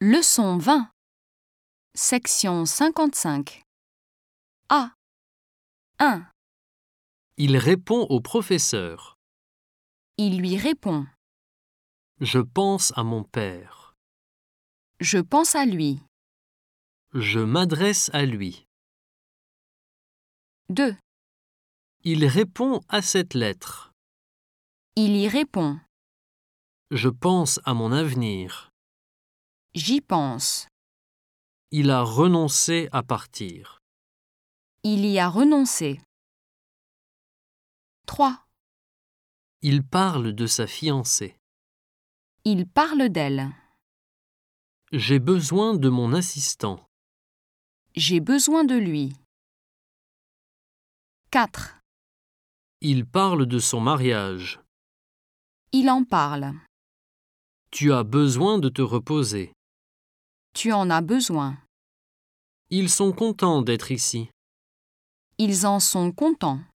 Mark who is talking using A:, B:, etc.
A: Leçon 20. Section 55. A. 1.
B: Il répond au professeur.
A: Il lui répond.
B: Je pense à mon père.
A: Je pense à lui.
B: Je m'adresse à lui.
A: 2.
B: Il répond à cette lettre.
A: Il y répond.
B: Je pense à mon avenir.
A: J'y pense.
B: Il a renoncé à partir.
A: Il y a renoncé. 3.
B: Il parle de sa fiancée.
A: Il parle d'elle.
B: J'ai besoin de mon assistant.
A: J'ai besoin de lui. 4.
B: Il parle de son mariage.
A: Il en parle.
B: Tu as besoin de te reposer.
A: Tu en as besoin.
B: Ils sont contents d'être ici.
A: Ils en sont contents.